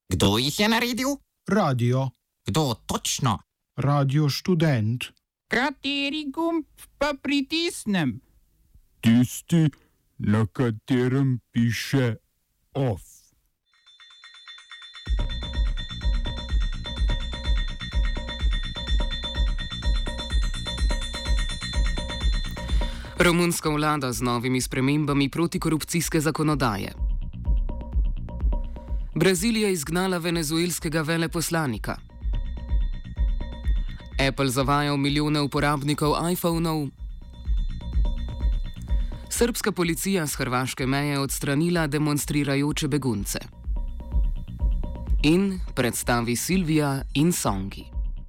Kdo jih je naredil? Radio. Kdo točno? Radio Študent. Kateri gumb pa pritisnem? Tisti, na katerem piše OF. Romunska vlada z novimi spremembami protikorupcijske zakonodaje. Brazilija izgnala venezuelskega veleposlanika. Apple zavajal milijone uporabnikov iPhonov. Srbska policija s hrvaške meje odstranila demonstrirajoče begunce. In predstavi Silvija in Songi.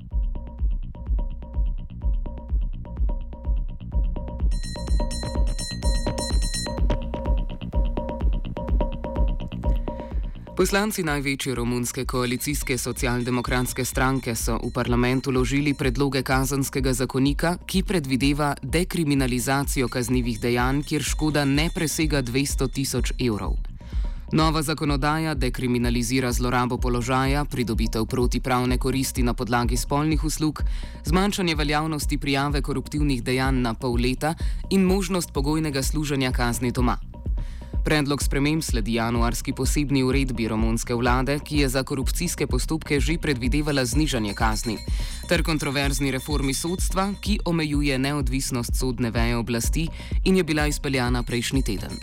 Poslanci največje romunske koalicijske socialdemokratske stranke so v parlamentu vložili predloge kazenskega zakonika, ki predvideva dekriminalizacijo kaznivih dejanj, kjer škoda ne presega 200 tisoč evrov. Nova zakonodaja dekriminalizira zlorabo položaja, pridobitev protipravne koristi na podlagi spolnih uslug, zmanjšanje veljavnosti prijave koruptivnih dejanj na pol leta in možnost pogojnega služenja kazni doma. Predlog sprememb sledi januarski posebni uredbi romunske vlade, ki je za korupcijske postopke že predvidevala znižanje kazni, ter kontroverzni reformi sodstva, ki omejuje neodvisnost sodne veje oblasti in je bila izpeljana prejšnji teden.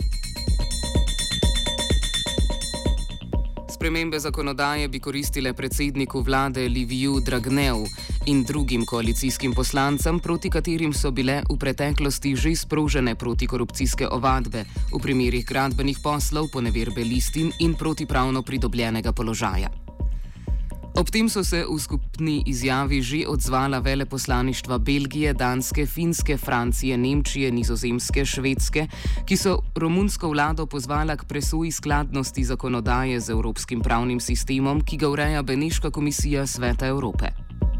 Spremembe zakonodaje bi koristile predsedniku vlade Liviju Dragneju in drugim koalicijskim poslancem, proti katerim so bile v preteklosti že sprožene protikorupcijske ovadbe v primerih gradbenih poslov, poneverbe listin in protipravno pridobljenega položaja. Ob tem so se v skupni izjavi že odzvala veleposlaništva Belgije, Danske, Finske, Francije, Nemčije, Nizozemske, Švedske, ki so romunsko vlado pozvala k presoji skladnosti zakonodaje z evropskim pravnim sistemom, ki ga ureja Beneška komisija Sveta Evrope.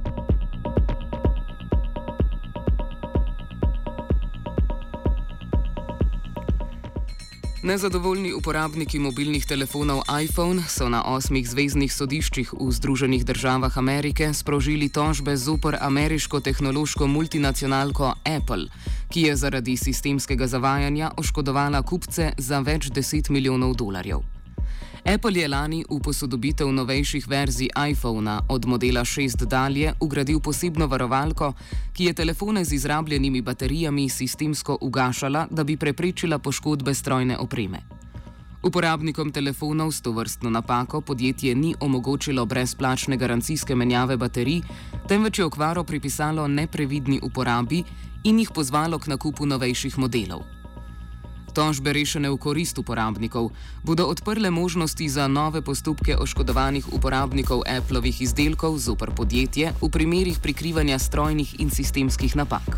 Nezadovoljni uporabniki mobilnih telefonov iPhone so na 8 zveznih sodiščih v Združenih državah Amerike sprožili tožbe zoper ameriško tehnološko multinacionalko Apple, ki je zaradi sistemskega zavajanja oškodovala kupce za več 10 milijonov dolarjev. Apple je lani v posodobitev novejših verzij iPhona od modela 6 dalje vgradil posebno varovalko, ki je telefone z izrabljenimi baterijami sistemsko ugašala, da bi preprečila poškodbe strojne opreme. Uporabnikom telefonov s tovrstno napako podjetje ni omogočilo brezplačne garancijske menjave baterij, temveč je okvaro pripisalo neprevidni uporabi in jih pozvalo k nakupu novejših modelov. Tožbe rešene v korist uporabnikov bodo odprle možnosti za nove postopke oškodovanih uporabnikov Applovih izdelkov zoper podjetje v primerih prikrivanja strojnih in sistemskih napak.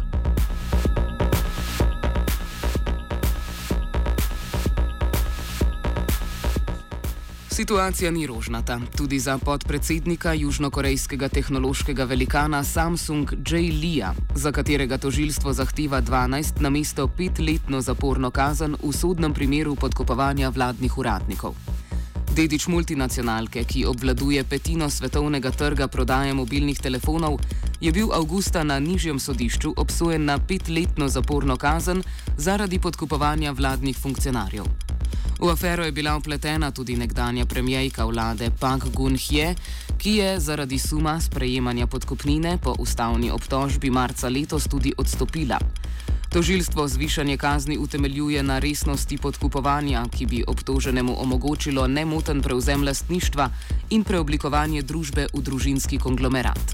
Situacija ni rožnata. Tudi za podpredsednika južnokorejskega tehnološkega velikana Samsung J. Leeja, za katerega tožilstvo zahteva 12 namesto 5-letno zaporno kazen v sodnem primeru podkupovanja vladnih uradnikov. Dedič multinacionalke, ki obvladuje petino svetovnega trga prodaje mobilnih telefonov, je bil avgusta na nižjem sodišču obsojen na 5-letno zaporno kazen zaradi podkupovanja vladnih funkcionarjev. V afero je bila vpletena tudi nekdanja premierka vlade Park Geun-hye, ki je zaradi suma sprejemanja podkupnine po ustavni obtožbi marca letos tudi odstopila. Tožilstvo zvišanje kazni utemeljuje na resnosti podkupovanja, ki bi obtoženemu omogočilo nemoten prevzem lastništva in preoblikovanje družbe v družinski konglomerat.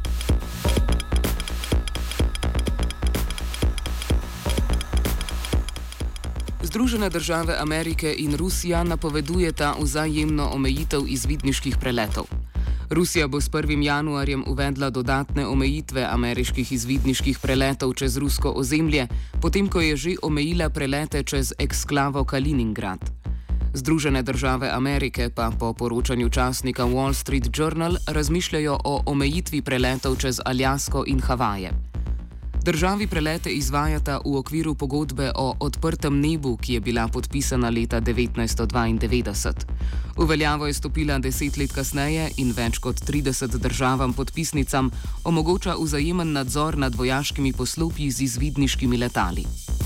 Združene države Amerike in Rusija napovedujeta vzajemno omejitev izvidniških preletov. Rusija bo s 1. januarjem uvedla dodatne omejitve ameriških izvidniških preletov čez rusko ozemlje, potem ko je že omejila prelete čez eksklavo Kaliningrad. Združene države Amerike pa po poročanju časnika Wall Street Journal razmišljajo o omejitvi preletov čez Aljasko in Havaje. Državi prelete izvajata v okviru pogodbe o odprtem nebu, ki je bila podpisana leta 1992. V veljavo je stopila 10 let kasneje in več kot 30 državam podpisnicam omogoča vzajemen nadzor nad vojaškimi poslopji z izvidniškimi letali.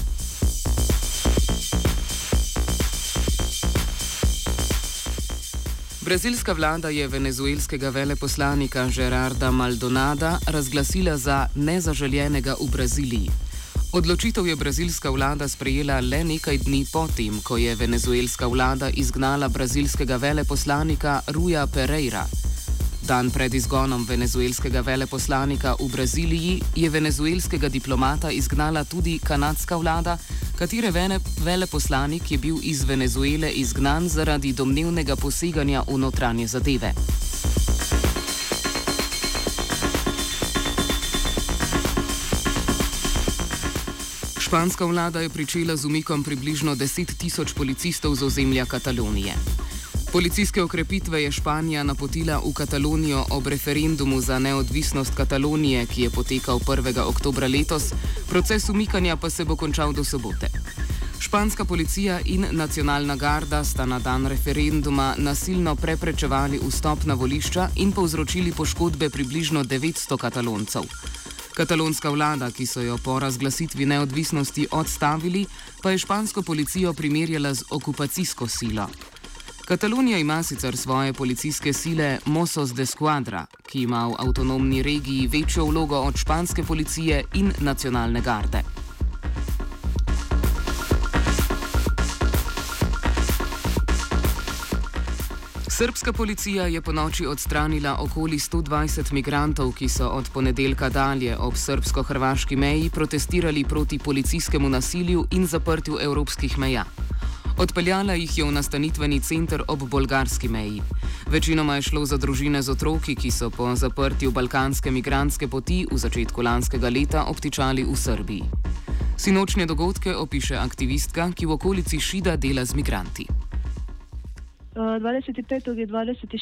Brazilska vlada je venezuelskega veleposlanika Gerarda Maldonada razglasila za nezaželjenega v Braziliji. Odločitev je brazilska vlada sprejela le nekaj dni potem, ko je venezuelska vlada izgnala brazilskega veleposlanika Ruja Pereira. Dan pred izgonom venezuelskega veleposlanika v Braziliji je venezuelskega diplomata izgnala tudi kanadska vlada, katere veleposlanik je bil iz Venezuele izgnan zaradi domnevnega poseganja v notranje zadeve. Španska vlada je pričela z umikom približno 10 tisoč policistov z ozemlja Katalonije. Policijske okrepitve je Španija napotila v Katalonijo ob referendumu za neodvisnost Katalonije, ki je potekal 1. oktobra letos, proces umikanja pa se bo končal do sobote. Španska policija in nacionalna garda sta na dan referenduma nasilno preprečevali vstop na volišča in povzročili poškodbe približno 900 Kataloncev. Katalonska vlada, ki so jo po razglasitvi neodvisnosti odstavili, pa je špansko policijo primerjala z okupacijsko silo. Katalonija ima sicer svoje policijske sile Mossos d'Esquadra, ki ima v avtonomni regiji večjo vlogo od španske policije in nacionalne garde. Srbska policija je ponoči odstranila okoli 120 migrantov, ki so od ponedeljka dalje ob srbsko-hrvaški meji protestirali proti policijskemu nasilju in zaprtju evropskih meja. Odpeljala jih je v nastanitveni center ob bolgarski meji. Večinoma je šlo za družine z otroki, ki so po zaprtju balkanske migrantske poti v začetku lanskega leta obtičali v Srbiji. Sinočnje dogodke opiše aktivistka, ki v okolici Šida dela z migranti. 25. i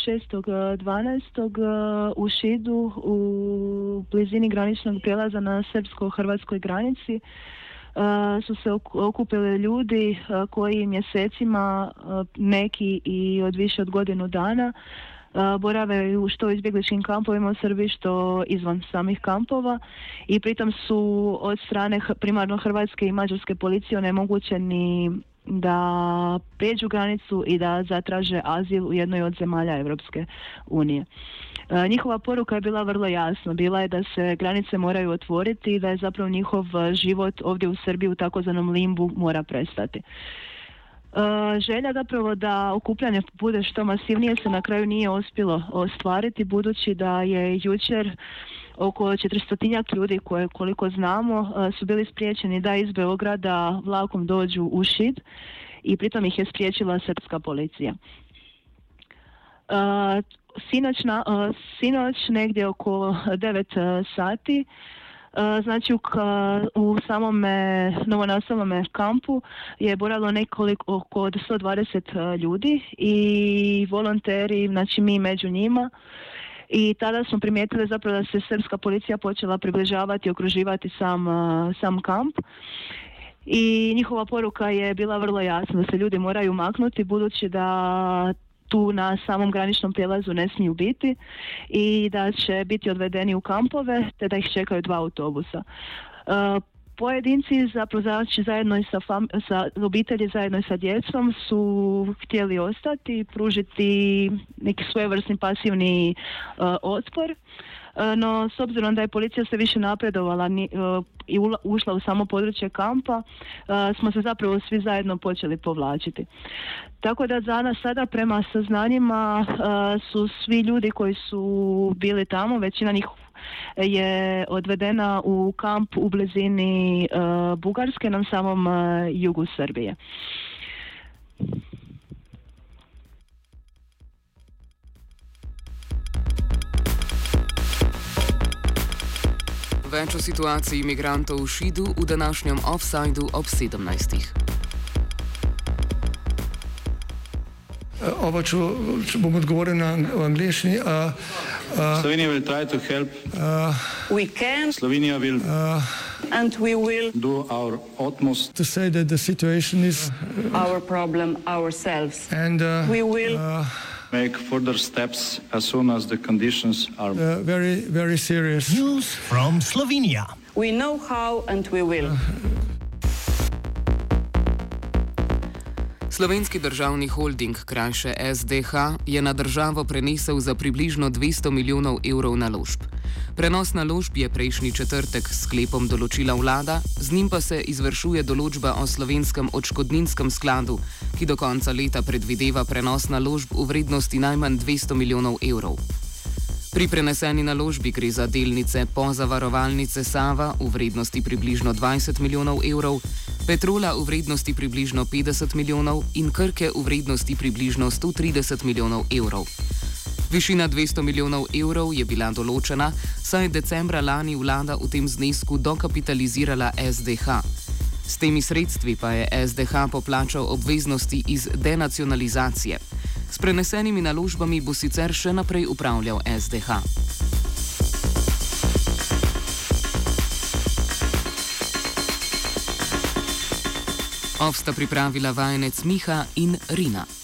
26.12. u Šidu, u blizini graničnog prijelaza na srpsko-hrvatskoj granici, su se okupili ljudi koji mjesecima, neki i od više od godinu dana, borave što u izbjegličkim kampovima u Srbiji, što izvan samih kampova, i pritom su od strane primarno hrvatske i mađarske policije onemogućeni da prijeđu granicu i da zatraže azil u jednoj od zemalja Europske unije. Njihova poruka je bila vrlo jasna. Bila je da se granice moraju otvoriti i da je zapravo njihov život ovdje u Srbiji u takozvanom limbu mora prestati. Želja zapravo da okupljanje bude što masivnije se na kraju nije uspjelo ostvariti, budući da je jučer oko 400 ljudi koje, koliko znamo, su bili spriječeni da iz Beograda vlakom dođu u Šid i pritom ih je spriječila srpska policija. Sinoć negdje oko 9 sati, znači u samome novonastalome kampu je boravilo oko 120 ljudi i volonteri, znači mi među njima. I tada smo primijetili zapravo da se srpska policija počela približavati i okruživati sam kamp. I njihova poruka je bila vrlo jasna, da se ljudi moraju maknuti budući da tu na samom graničnom prijelazu ne smiju biti i da će biti odvedeni u kampove te da ih čekaju 2 autobusa. Pojedinci zapravo zajedno i sa obitelji, zajedno i sa djecom su htjeli ostati i pružiti neki svojevrsni pasivni otpor. No, s obzirom da je policija sve više napredovala i ušla u samo područje kampa, smo se zapravo svi zajedno počeli povlačiti. Tako da sada prema saznanjima su svi ljudi koji su bili tamo, većina njih je odvedena u kamp u blizini Bugarske na samom jugu Srbije. Več o situaciji imigrantov v Šidu v današnjem Offsideu ob 17. Če bom odgovoril v angleščini. Slovenija will try to help. We can. Slovenija will And we will do our utmost to say that the situation is our problem ourselves. and We will make further steps as soon as the conditions are very, very serious. News from Slovenia. We know how and we will. Slovenski državni holding, krajše SDH, je na državo prenesel za približno 200 milijonov evrov naložb. Prenos naložb je prejšnji četrtek s sklepom določila vlada, z njim pa se izvršuje določba o slovenskem odškodninskem skladu, ki do konca leta predvideva prenos naložb v vrednosti najmanj 200 milijonov evrov. Pri preneseni naložbi gre za delnice pozavarovalnice Sava v vrednosti približno 20 milijonov evrov, Petrola v vrednosti približno 50 milijonov in Krke v vrednosti približno 130 milijonov evrov. Višina 200 milijonov evrov je bila določena, saj je decembra lani vlada v tem znesku dokapitalizirala SDH. S temi sredstvi pa je SDH poplačal obveznosti iz denacionalizacije. S prenesenimi naložbami bo sicer še naprej upravljal SDH. Ovsta pripravila vajenec Miha in Rina.